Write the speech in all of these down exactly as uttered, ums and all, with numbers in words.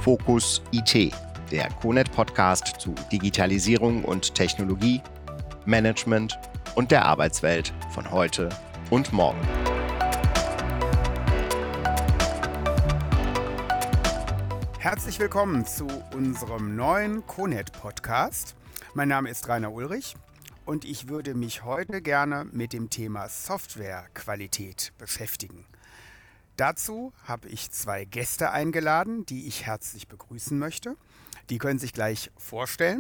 Fokus I T, der CONET-Podcast zu Digitalisierung und Technologie, Management und der Arbeitswelt von heute und morgen. Herzlich willkommen zu unserem neuen CONET-Podcast. Mein Name ist Rainer Ulrich und ich würde mich heute gerne mit dem Thema Softwarequalität beschäftigen. Dazu habe ich zwei Gäste eingeladen, die ich herzlich begrüßen möchte. Die können sich gleich vorstellen.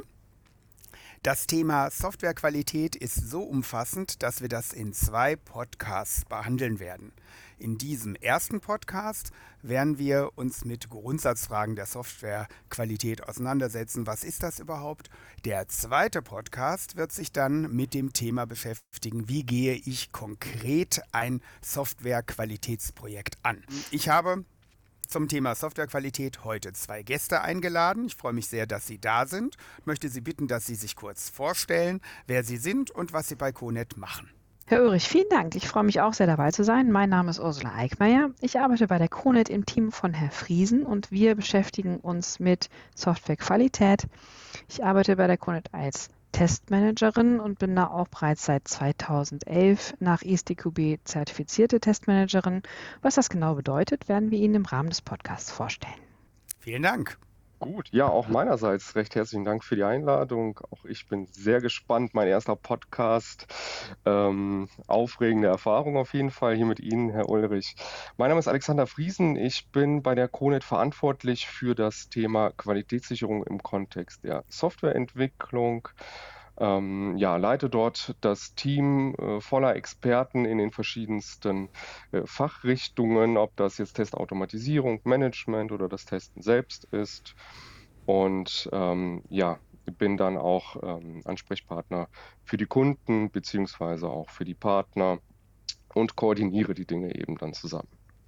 Das Thema Softwarequalität ist so umfassend, dass wir das in zwei Podcasts behandeln werden. In diesem ersten Podcast werden wir uns mit Grundsatzfragen der Softwarequalität auseinandersetzen. Was ist das überhaupt? Der zweite Podcast wird sich dann mit dem Thema beschäftigen, wie gehe ich konkret ein Softwarequalitätsprojekt an. Ich habe zum Thema Softwarequalität heute zwei Gäste eingeladen. Ich freue mich sehr, dass Sie da sind. Ich möchte Sie bitten, dass Sie sich kurz vorstellen, wer Sie sind und was Sie bei CONET machen. Herr Ulrich, vielen Dank. Ich freue mich auch sehr, dabei zu sein. Mein Name ist Ursula Eickmeyer. Ich arbeite bei der CONET im Team von Herrn Friesen und wir beschäftigen uns mit Softwarequalität. Ich arbeite bei der CONET als Testmanagerin und bin da auch bereits seit zweitausendelf nach I S T Q B zertifizierte Testmanagerin. Was das genau bedeutet, werden wir Ihnen im Rahmen des Podcasts vorstellen. Vielen Dank. Gut, ja, auch meinerseits recht herzlichen Dank für die Einladung. Auch ich bin sehr gespannt. Mein erster Podcast. Ähm, aufregende Erfahrung auf jeden Fall hier mit Ihnen, Herr Ulrich. Mein Name ist Alexander Friesen. Ich bin bei der CONET verantwortlich für das Thema Qualitätssicherung im Kontext der Softwareentwicklung. Ähm, ja, leite dort das Team äh, voller Experten in den verschiedensten äh, Fachrichtungen, ob das jetzt Testautomatisierung, Management oder das Testen selbst ist. Und ähm, ja, bin dann auch ähm, Ansprechpartner für die Kunden beziehungsweise auch für die Partner und koordiniere die Dinge eben dann zusammen.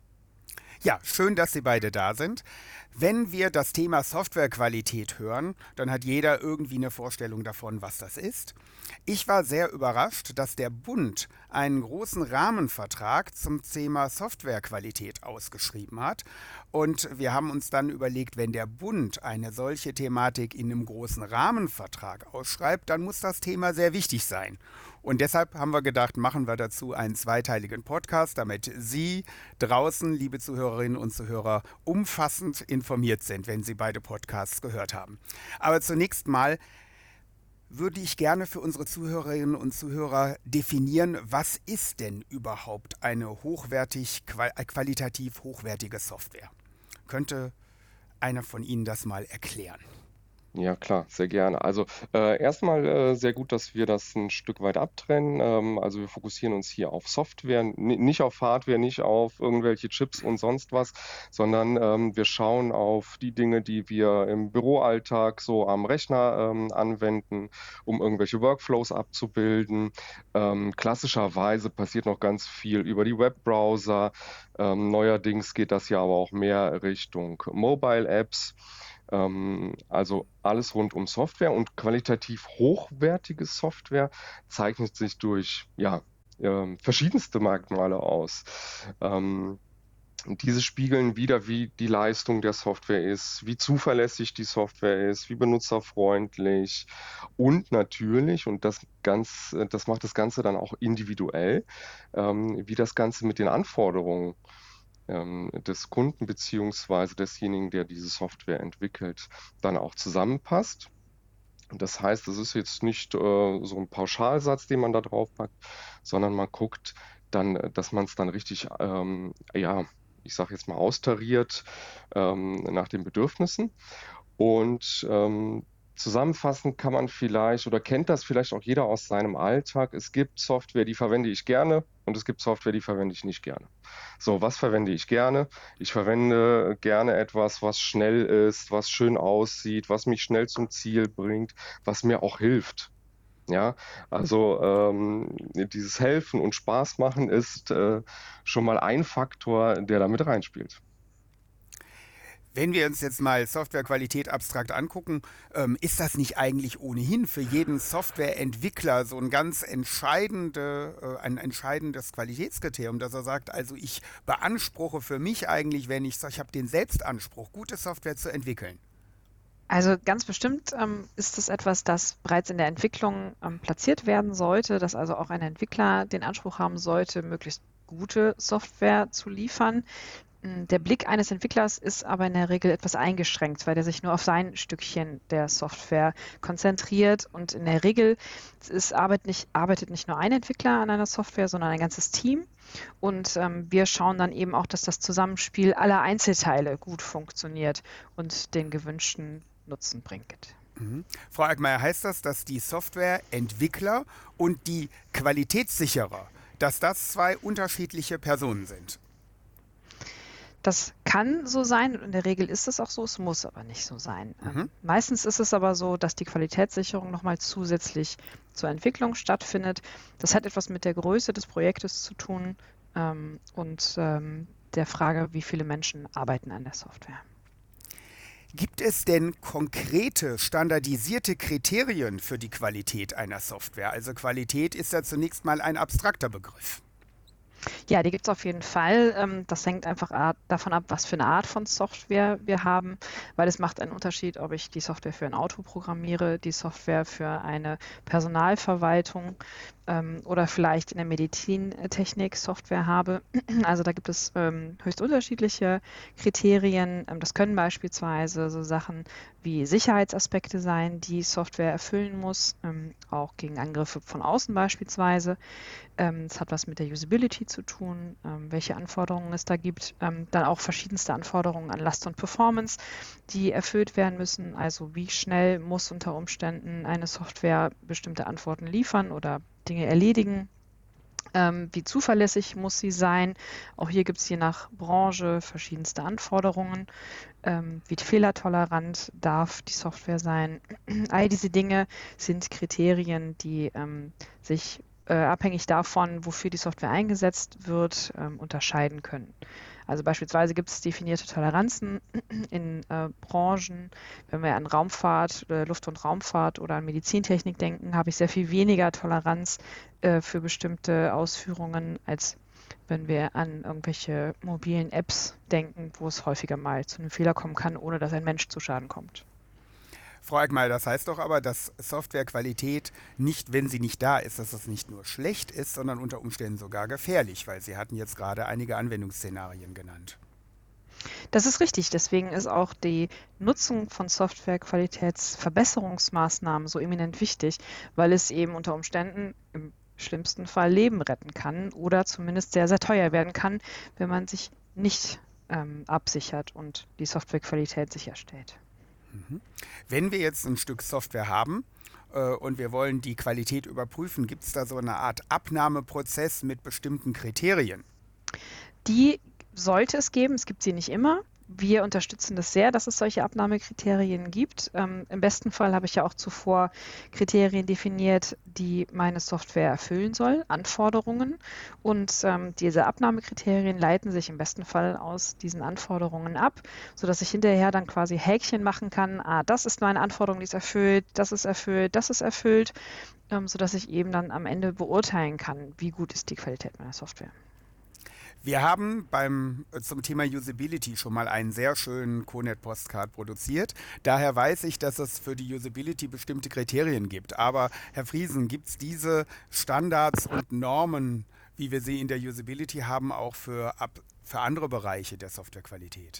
Ja, schön, dass Sie beide da sind. Wenn wir das Thema Softwarequalität hören, dann hat jeder irgendwie eine Vorstellung davon, was das ist. Ich war sehr überrascht, dass der Bund einen großen Rahmenvertrag zum Thema Softwarequalität ausgeschrieben hat. Und wir haben uns dann überlegt, wenn der Bund eine solche Thematik in einem großen Rahmenvertrag ausschreibt, dann muss das Thema sehr wichtig sein. Und deshalb haben wir gedacht, machen wir dazu einen zweiteiligen Podcast, damit Sie draußen, liebe Zuhörerinnen und Zuhörer, umfassend informiert sind, wenn Sie beide Podcasts gehört haben. Aber zunächst mal würde ich gerne für unsere Zuhörerinnen und Zuhörer definieren, was ist denn überhaupt eine hochwertig, qualitativ hochwertige Software? Könnte einer von Ihnen das mal erklären? Ja, klar, sehr gerne. Also äh, erstmal äh, sehr gut, dass wir das ein Stück weit abtrennen. Ähm, also wir fokussieren uns hier auf Software, n- nicht auf Hardware, nicht auf irgendwelche Chips und sonst was, sondern ähm, wir schauen auf die Dinge, die wir im Büroalltag so am Rechner ähm, anwenden, um irgendwelche Workflows abzubilden. Ähm, klassischerweise passiert noch ganz viel über die Webbrowser. Ähm, neuerdings geht das ja aber auch mehr Richtung Mobile Apps. Also alles rund um Software und qualitativ hochwertige Software zeichnet sich durch ja, ähm, verschiedenste Merkmale aus. Ähm, diese spiegeln wider, wie die Leistung der Software ist, wie zuverlässig die Software ist, wie benutzerfreundlich und natürlich, und das, ganz, das macht das Ganze dann auch individuell, ähm, wie das Ganze mit den Anforderungen des Kunden beziehungsweise desjenigen, der diese Software entwickelt, dann auch zusammenpasst. Das heißt, es ist jetzt nicht äh, so ein Pauschalsatz, den man da drauf packt, sondern man guckt dann, dass man es dann richtig, ähm, ja, ich sage jetzt mal austariert ähm, nach den Bedürfnissen. Und ähm, zusammenfassend kann man vielleicht oder kennt das vielleicht auch jeder aus seinem Alltag. Es gibt Software, die verwende ich gerne und es gibt Software, die verwende ich nicht gerne. So, was verwende ich gerne? Ich verwende gerne etwas, was schnell ist, was schön aussieht, was mich schnell zum Ziel bringt, was mir auch hilft. Ja, also ähm, dieses Helfen und Spaß machen ist äh, schon mal ein Faktor, der da mit reinspielt. Wenn wir uns jetzt mal Softwarequalität abstrakt angucken, ähm, ist das nicht eigentlich ohnehin für jeden Softwareentwickler so ein ganz entscheidende, äh, ein entscheidendes Qualitätskriterium, dass er sagt, also ich beanspruche für mich eigentlich, wenn ich, ich habe den Selbstanspruch, gute Software zu entwickeln. Also ganz bestimmt ähm, ist es etwas, das bereits in der Entwicklung ähm, platziert werden sollte, dass also auch ein Entwickler den Anspruch haben sollte, möglichst gute Software zu liefern. Der Blick eines Entwicklers ist aber in der Regel etwas eingeschränkt, weil er sich nur auf sein Stückchen der Software konzentriert. Und in der Regel ist arbeitet, nicht, arbeitet nicht nur ein Entwickler an einer Software, sondern ein ganzes Team. Und ähm, wir schauen dann eben auch, dass das Zusammenspiel aller Einzelteile gut funktioniert und den gewünschten Nutzen bringt. Mhm. Frau Eickmeyer, heißt das, dass die Softwareentwickler und die Qualitätssicherer, dass das zwei unterschiedliche Personen sind? Das kann so sein und in der Regel ist es auch so, es muss aber nicht so sein. Mhm. Ähm, meistens ist es aber so, dass die Qualitätssicherung nochmal zusätzlich zur Entwicklung stattfindet. Das hat etwas mit der Größe des Projektes zu tun ähm, und ähm, der Frage, wie viele Menschen arbeiten an der Software. Gibt es denn konkrete, standardisierte Kriterien für die Qualität einer Software? Also Qualität ist ja zunächst mal ein abstrakter Begriff. Ja, die gibt es auf jeden Fall. Ähm, Das hängt einfach davon ab, was für eine Art von Software wir haben, weil es macht einen Unterschied, ob ich die Software für ein Auto programmiere, die Software für eine Personalverwaltung ähm, oder vielleicht in der Medizintechnik Software habe. Also da gibt es ähm, höchst unterschiedliche Kriterien. Ähm, das können beispielsweise so Sachen wie Sicherheitsaspekte sein, die Software erfüllen muss, ähm, auch gegen Angriffe von außen beispielsweise. Ähm, es hat was mit der Usability zu tun, ähm, welche Anforderungen es da gibt. Ähm, dann auch verschiedenste Anforderungen an Last und Performance, die erfüllt werden müssen. Also wie schnell muss unter Umständen eine Software bestimmte Antworten liefern oder Dinge erledigen. Ähm, wie zuverlässig muss sie sein? Auch hier gibt es je nach Branche verschiedenste Anforderungen. Ähm, wie fehlertolerant darf die Software sein? All diese Dinge sind Kriterien, die ähm, sich äh, abhängig davon, wofür die Software eingesetzt wird, ähm, unterscheiden können. Also beispielsweise gibt es definierte Toleranzen in äh, Branchen. Wenn wir an Raumfahrt, äh, Luft- und Raumfahrt oder an Medizintechnik denken, habe ich sehr viel weniger Toleranz äh, für bestimmte Ausführungen, als wenn wir an irgendwelche mobilen Apps denken, wo es häufiger mal zu einem Fehler kommen kann, ohne dass ein Mensch zu Schaden kommt. Frau Eickmeyer, das heißt doch aber, dass Softwarequalität nicht, wenn sie nicht da ist, dass das nicht nur schlecht ist, sondern unter Umständen sogar gefährlich, weil Sie hatten jetzt gerade einige Anwendungsszenarien genannt. Das ist richtig. Deswegen ist auch die Nutzung von Softwarequalitätsverbesserungsmaßnahmen so eminent wichtig, weil es eben unter Umständen im schlimmsten Fall Leben retten kann oder zumindest sehr, sehr teuer werden kann, wenn man sich nicht ähm, absichert und die Softwarequalität sicherstellt. Mhm. Wenn wir jetzt ein Stück Software haben äh, und wir wollen die Qualität überprüfen, gibt es da so eine Art Abnahmeprozess mit bestimmten Kriterien? Die sollte es geben, es gibt sie nicht immer. Wir unterstützen das sehr, dass es solche Abnahmekriterien gibt. Ähm, im besten Fall habe ich ja auch zuvor Kriterien definiert, die meine Software erfüllen soll, Anforderungen. Und ähm, diese Abnahmekriterien leiten sich im besten Fall aus diesen Anforderungen ab, sodass ich hinterher dann quasi Häkchen machen kann. Ah, das ist meine Anforderung, die ist erfüllt, das ist erfüllt, das ist erfüllt, ähm, sodass ich eben dann am Ende beurteilen kann, wie gut ist die Qualität meiner Software. Wir haben beim, zum Thema Usability schon mal einen sehr schönen CoNet-Postcard produziert. Daher weiß ich, dass es für die Usability bestimmte Kriterien gibt. Aber Herr Friesen, gibt es diese Standards und Normen, wie wir sie in der Usability haben, auch für, ab, für andere Bereiche der Softwarequalität?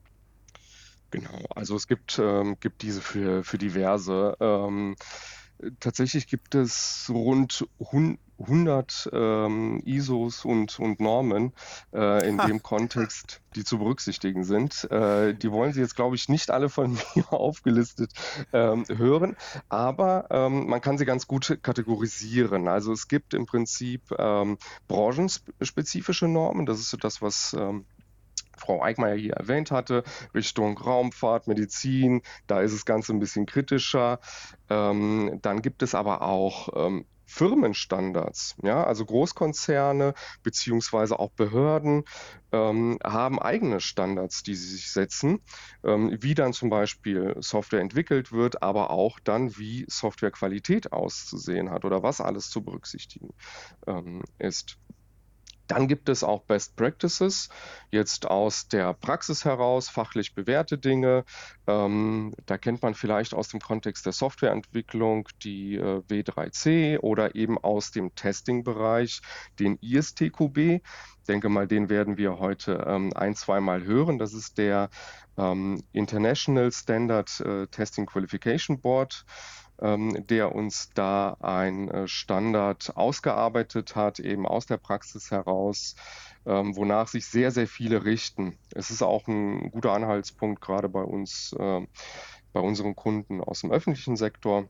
Genau, also es gibt, ähm, gibt diese für, für diverse. Ähm, tatsächlich gibt es rund hundert ähm, I S Os und, und Normen äh, in Ha. dem Kontext, die zu berücksichtigen sind. Äh, die wollen Sie jetzt, glaube ich, nicht alle von mir aufgelistet ähm, hören, aber ähm, man kann sie ganz gut kategorisieren. Also es gibt im Prinzip ähm, branchenspezifische Normen, das ist so das, was ähm, Frau Eickmeyer hier erwähnt hatte, Richtung Raumfahrt, Medizin, da ist das Ganze ein bisschen kritischer. Ähm, dann gibt es aber auch ähm, Firmenstandards, ja, also Großkonzerne beziehungsweise auch Behörden ähm, haben eigene Standards, die sie sich setzen, ähm, wie dann zum Beispiel Software entwickelt wird, aber auch dann, wie Softwarequalität auszusehen hat oder was alles zu berücksichtigen ähm, ist. Dann gibt es auch Best Practices, jetzt aus der Praxis heraus, fachlich bewährte Dinge. Ähm, da kennt man vielleicht aus dem Kontext der Softwareentwicklung die äh, W drei C oder eben aus dem Testing-Bereich den I S T Q B. Ich denke mal, den werden wir heute ähm, ein-, zweimal hören. Das ist der ähm, International Standard äh, Testing Qualification Board, der uns da ein Standard ausgearbeitet hat, eben aus der Praxis heraus, wonach sich sehr, sehr viele richten. Es ist auch ein guter Anhaltspunkt, gerade bei uns, bei unseren Kunden aus dem öffentlichen Sektor,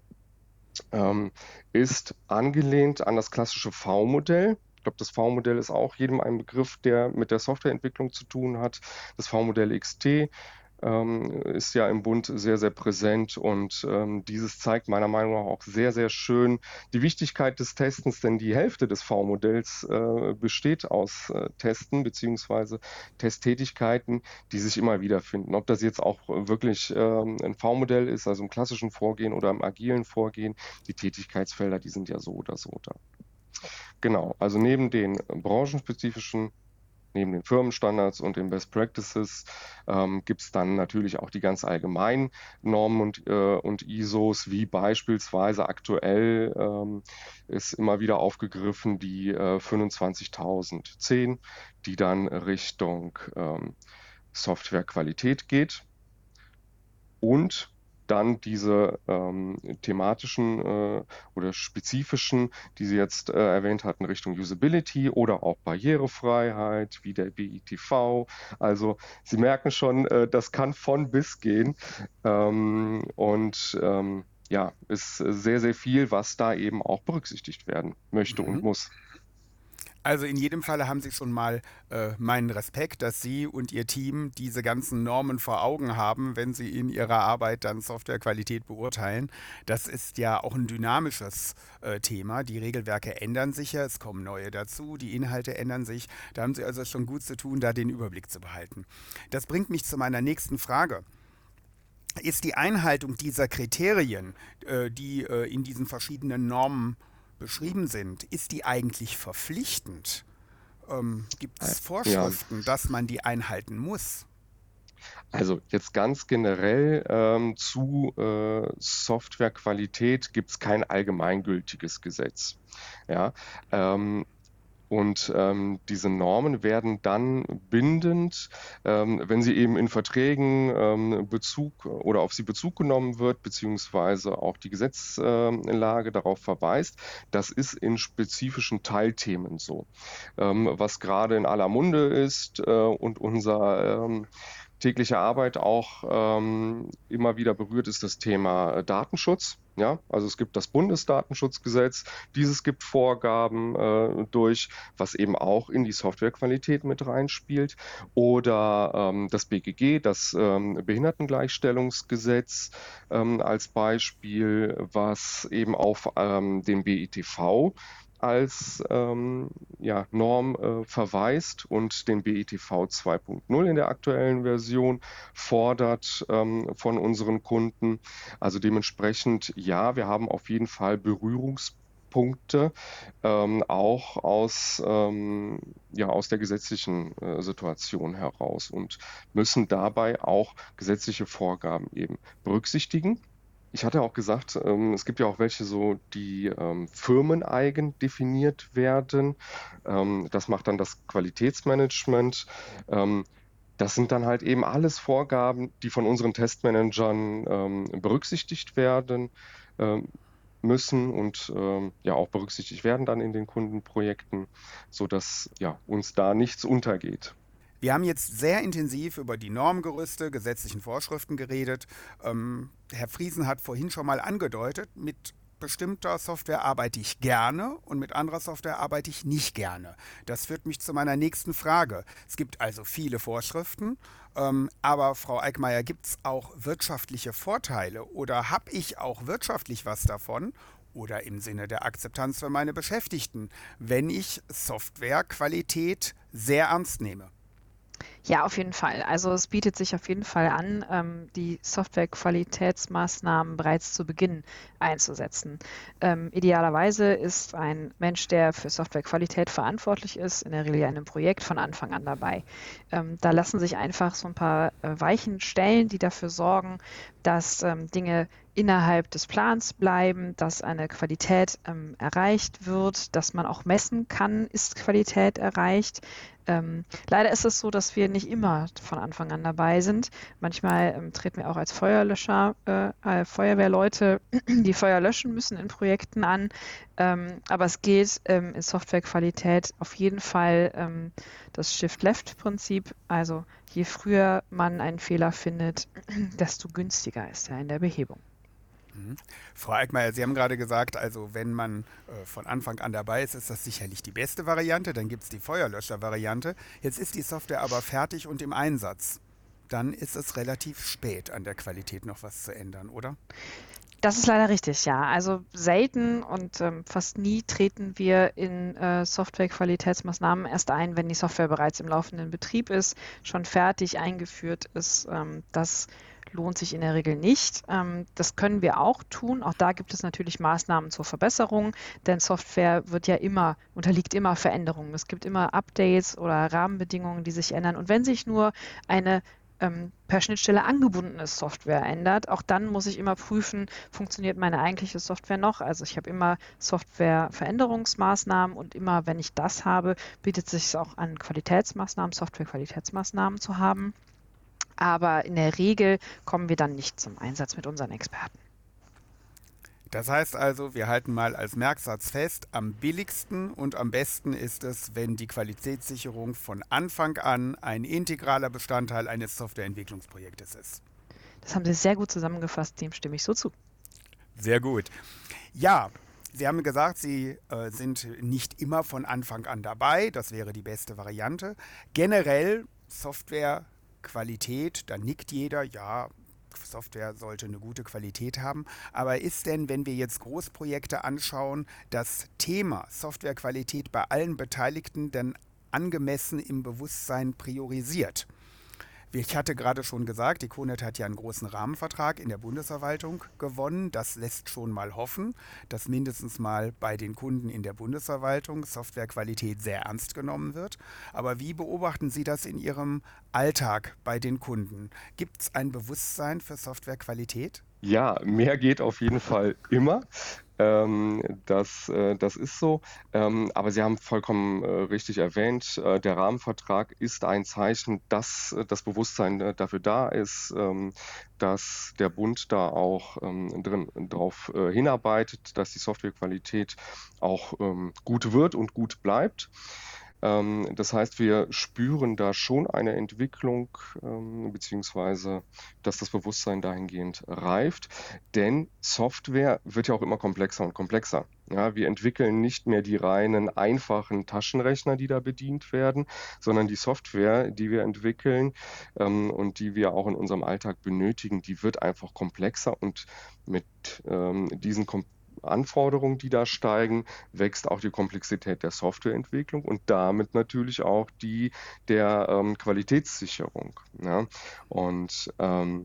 ist angelehnt an das klassische V-Modell. Ich glaube, das V-Modell ist auch jedem ein Begriff, der mit der Softwareentwicklung zu tun hat. Das V-Modell X T ähm, ist ja im Bund sehr, sehr präsent und ähm, dieses zeigt meiner Meinung nach auch sehr, sehr schön die Wichtigkeit des Testens, denn die Hälfte des V-Modells äh, besteht aus äh, Testen bzw. Testtätigkeiten, die sich immer wieder finden. Ob das jetzt auch wirklich ähm, ein V-Modell ist, also im klassischen Vorgehen oder im agilen Vorgehen, die Tätigkeitsfelder, die sind ja so oder so da. Genau, also neben den branchenspezifischen, neben den Firmenstandards und den Best Practices ähm, gibt es dann natürlich auch die ganz allgemeinen Normen und, äh, und I S Os, wie beispielsweise aktuell ähm, ist immer wieder aufgegriffen die äh, fünfundzwanzigtausendzehn, die dann Richtung ähm, Softwarequalität geht. Und dann diese ähm, thematischen äh, oder spezifischen, die Sie jetzt äh, erwähnt hatten, Richtung Usability oder auch Barrierefreiheit, wie der B I T V. Also Sie merken schon, äh, das kann von bis gehen. Ähm, und ähm, ja, ist sehr, sehr viel, was da eben auch berücksichtigt werden möchte mhm. und muss. Also in jedem Falle haben Sie schon mal äh, meinen Respekt, dass Sie und Ihr Team diese ganzen Normen vor Augen haben, wenn Sie in Ihrer Arbeit dann Softwarequalität beurteilen. Das ist ja auch ein dynamisches äh, Thema. Die Regelwerke ändern sich ja, es kommen neue dazu, die Inhalte ändern sich. Da haben Sie also schon gut zu tun, da den Überblick zu behalten. Das bringt mich zu meiner nächsten Frage. Ist die Einhaltung dieser Kriterien, äh, die äh, in diesen verschiedenen Normen beschrieben sind, ist die eigentlich verpflichtend? Ähm, gibt es Vorschriften, ja. dass man die einhalten muss? Also jetzt ganz generell ähm, zu äh, Softwarequalität gibt es kein allgemeingültiges Gesetz. Ja, ähm, Und ähm, diese Normen werden dann bindend, ähm, wenn sie eben in Verträgen ähm, Bezug oder auf sie Bezug genommen wird, beziehungsweise auch die Gesetzlage äh, darauf verweist. Das ist in spezifischen Teilthemen so. Ähm, was gerade in aller Munde ist äh, und unser ähm, tägliche Arbeit auch ähm, immer wieder berührt, ist das Thema Datenschutz. Ja, also es gibt das Bundesdatenschutzgesetz, dieses gibt Vorgaben äh, durch, was eben auch in die Softwarequalität mit reinspielt. Oder ähm, das B G G, das ähm, Behindertengleichstellungsgesetz ähm, als Beispiel, was eben auf ähm, den B I T V als ähm, ja, Norm äh, verweist und den B I T V zwei Punkt null in der aktuellen Version fordert ähm, von unseren Kunden. Also dementsprechend, ja, wir haben auf jeden Fall Berührungspunkte, ähm, auch aus, ähm, ja, aus der gesetzlichen äh, Situation heraus und müssen dabei auch gesetzliche Vorgaben eben berücksichtigen. Ich hatte auch gesagt, ähm, es gibt ja auch welche so, die ähm, firmeneigen definiert werden. Ähm, das macht dann das Qualitätsmanagement. Ähm, das sind dann halt eben alles Vorgaben, die von unseren Testmanagern ähm, berücksichtigt werden ähm, müssen und ähm, ja auch berücksichtigt werden dann in den Kundenprojekten, sodass ja, uns da nichts untergeht. Wir haben jetzt sehr intensiv über die Normgerüste, gesetzlichen Vorschriften geredet. Ähm, Herr Friesen hat vorhin schon mal angedeutet, mit bestimmter Software arbeite ich gerne und mit anderer Software arbeite ich nicht gerne. Das führt mich zu meiner nächsten Frage. Es gibt also viele Vorschriften, ähm, aber Frau Eickmeyer, gibt es auch wirtschaftliche Vorteile oder habe ich auch wirtschaftlich was davon oder im Sinne der Akzeptanz für meine Beschäftigten, wenn ich Softwarequalität sehr ernst nehme? Ja, auf jeden Fall. Also es bietet sich auf jeden Fall an, ähm, die Softwarequalitätsmaßnahmen bereits zu Beginn einzusetzen. Ähm, idealerweise ist ein Mensch, der für Softwarequalität verantwortlich ist, in der Regel ja in einem Projekt von Anfang an dabei. Ähm, da lassen sich einfach so ein paar äh, Weichen stellen, die dafür sorgen, dass ähm, Dinge innerhalb des Plans bleiben, dass eine Qualität ähm, erreicht wird, dass man auch messen kann, ist Qualität erreicht. Ähm, leider ist es so, dass wir nicht immer von Anfang an dabei sind. Manchmal ähm, treten wir auch als Feuerlöscher, äh, äh, Feuerwehrleute, die Feuer löschen müssen in Projekten an. Ähm, aber es geht ähm, in Softwarequalität auf jeden Fall ähm, das Shift-Left-Prinzip. Also je früher man einen Fehler findet, desto günstiger ist er in der Behebung. Mhm. Frau Eickmeyer, Sie haben gerade gesagt, also wenn man äh, von Anfang an dabei ist, ist das sicherlich die beste Variante. Dann gibt es die Feuerlöscher-Variante. Jetzt ist die Software aber fertig und im Einsatz. Dann ist es relativ spät, an der Qualität noch was zu ändern, oder? Das ist leider richtig, ja. Also selten und ähm, fast nie treten wir in äh, Softwarequalitätsmaßnahmen erst ein, wenn die Software bereits im laufenden Betrieb ist, schon fertig eingeführt ist. Ähm, das lohnt sich in der Regel nicht. Ähm, das können wir auch tun. Auch da gibt es natürlich Maßnahmen zur Verbesserung, denn Software wird ja immer, unterliegt immer Veränderungen. Es gibt immer Updates oder Rahmenbedingungen, die sich ändern. Und wenn sich nur eine ähm, per Schnittstelle angebundene Software ändert, auch dann muss ich immer prüfen, funktioniert meine eigentliche Software noch. Also ich habe immer Softwareveränderungsmaßnahmen und immer, wenn ich das habe, bietet es sich auch an, Qualitätsmaßnahmen, Softwarequalitätsmaßnahmen zu haben. Aber in der Regel kommen wir dann nicht zum Einsatz mit unseren Experten. Das heißt also, wir halten mal als Merksatz fest, am billigsten und am besten ist es, wenn die Qualitätssicherung von Anfang an ein integraler Bestandteil eines Softwareentwicklungsprojektes ist. Das haben Sie sehr gut zusammengefasst, dem stimme ich so zu. Sehr gut. Ja, Sie haben gesagt, Sie äh, sind nicht immer von Anfang an dabei. Das wäre die beste Variante. Generell Softwarequalität, da nickt jeder, ja, Software sollte eine gute Qualität haben. Aber ist denn, wenn wir jetzt Großprojekte anschauen, das Thema Softwarequalität bei allen Beteiligten denn angemessen im Bewusstsein priorisiert? Ich hatte gerade schon gesagt, die CONET hat ja einen großen Rahmenvertrag in der Bundesverwaltung gewonnen. Das lässt schon mal hoffen, dass mindestens mal bei den Kunden in der Bundesverwaltung Softwarequalität sehr ernst genommen wird. Aber wie beobachten Sie das in Ihrem Alltag bei den Kunden? Gibt es ein Bewusstsein für Softwarequalität? Ja, mehr geht auf jeden Fall immer. Ähm, das, äh, das ist so. Ähm, aber Sie haben vollkommen äh, richtig erwähnt, äh, der Rahmenvertrag ist ein Zeichen, dass äh, das Bewusstsein äh, dafür da ist, ähm, dass der Bund da auch ähm, drin, darauf äh, hinarbeitet, dass die Softwarequalität auch ähm, gut wird und gut bleibt. Ähm, das heißt, wir spüren da schon eine Entwicklung, ähm, beziehungsweise dass das Bewusstsein dahingehend reift. Denn Software wird ja auch immer komplexer und komplexer. Ja, wir entwickeln nicht mehr die reinen, einfachen Taschenrechner, die da bedient werden, sondern die Software, die wir entwickeln ähm, und die wir auch in unserem Alltag benötigen, die wird einfach komplexer und mit ähm, diesen kom Anforderungen, die da steigen, wächst auch die Komplexität der Softwareentwicklung und damit natürlich auch die der ähm, Qualitätssicherung. Ja? Und ähm,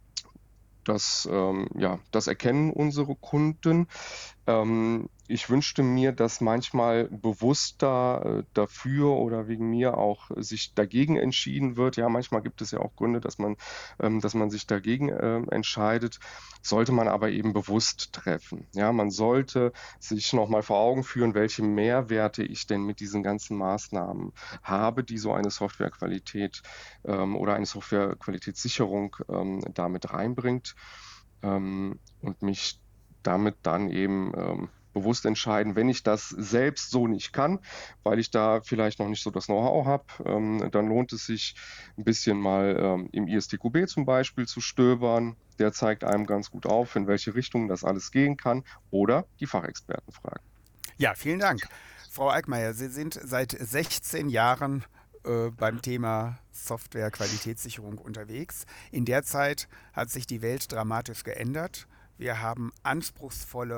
das, ähm, ja, das erkennen unsere Kunden. Ähm, ich wünschte mir, dass manchmal bewusster äh, dafür oder wegen mir auch sich dagegen entschieden wird. Ja, manchmal gibt es ja auch Gründe, dass man, ähm, dass man sich dagegen äh, entscheidet. Sollte man aber eben bewusst treffen. Ja, man sollte sich nochmal vor Augen führen, welche Mehrwerte ich denn mit diesen ganzen Maßnahmen habe, die so eine Softwarequalität ähm, oder eine Softwarequalitätssicherung ähm, damit reinbringt ähm, und mich damit dann eben ähm, bewusst entscheiden, wenn ich das selbst so nicht kann, weil ich da vielleicht noch nicht so das Know-how habe, ähm, dann lohnt es sich ein bisschen mal ähm, im I S T Q B zum Beispiel zu stöbern. Der zeigt einem ganz gut auf, in welche Richtung das alles gehen kann oder die Fachexperten fragen. Ja, vielen Dank. Frau Eickmeyer, Sie sind seit sechzehn Jahren äh, beim Thema Software-Qualitätssicherung unterwegs. In der Zeit hat sich die Welt dramatisch geändert. Wir haben anspruchsvolle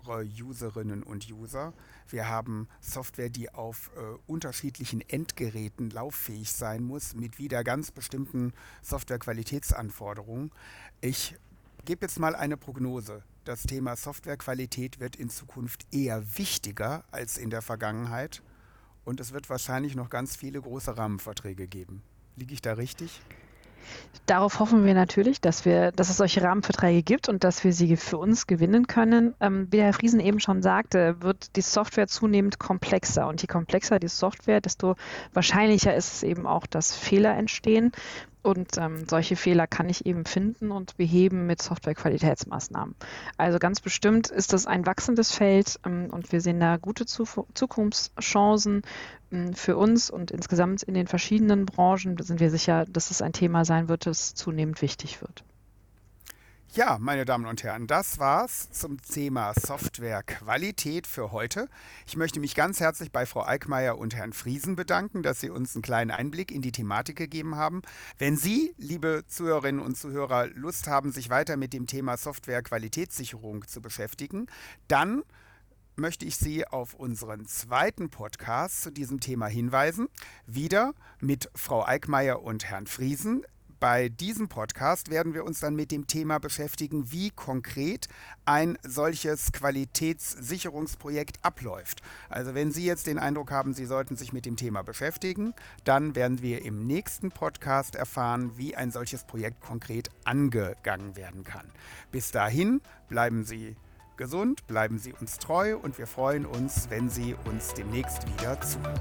unsere Userinnen und User. Wir haben Software, die auf äh, unterschiedlichen Endgeräten lauffähig sein muss, mit wieder ganz bestimmten Softwarequalitätsanforderungen. Ich gebe jetzt mal eine Prognose. Das Thema Softwarequalität wird in Zukunft eher wichtiger als in der Vergangenheit und es wird wahrscheinlich noch ganz viele große Rahmenverträge geben. Liege ich da richtig? Darauf hoffen wir natürlich, dass wir, dass es solche Rahmenverträge gibt und dass wir sie für uns gewinnen können. Ähm, wie Herr Friesen eben schon sagte, wird die Software zunehmend komplexer. Und je komplexer die Software, desto wahrscheinlicher ist es eben auch, dass Fehler entstehen. Und ähm, solche Fehler kann ich eben finden und beheben mit Softwarequalitätsmaßnahmen. Also ganz bestimmt ist das ein wachsendes Feld ähm, und wir sehen da gute Zu- Zukunftschancen ähm, für uns und insgesamt in den verschiedenen Branchen sind wir sicher, dass es ein Thema sein wird, das zunehmend wichtig wird. Ja, meine Damen und Herren, das war's zum Thema Softwarequalität für heute. Ich möchte mich ganz herzlich bei Frau Eickmeyer und Herrn Friesen bedanken, dass Sie uns einen kleinen Einblick in die Thematik gegeben haben. Wenn Sie, liebe Zuhörerinnen und Zuhörer, Lust haben, sich weiter mit dem Thema Softwarequalitätssicherung zu beschäftigen, dann möchte ich Sie auf unseren zweiten Podcast zu diesem Thema hinweisen. Wieder mit Frau Eickmeyer und Herrn Friesen. Bei diesem Podcast werden wir uns dann mit dem Thema beschäftigen, wie konkret ein solches Qualitätssicherungsprojekt abläuft. Also wenn Sie jetzt den Eindruck haben, Sie sollten sich mit dem Thema beschäftigen, dann werden wir im nächsten Podcast erfahren, wie ein solches Projekt konkret angegangen werden kann. Bis dahin bleiben Sie gesund, bleiben Sie uns treu und wir freuen uns, wenn Sie uns demnächst wieder zuhören.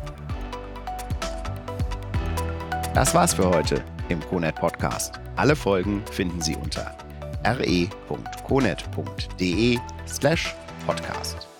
Das war's für heute im CONET Podcast. Alle Folgen finden Sie unter re punkt conet punkt de slash podcast.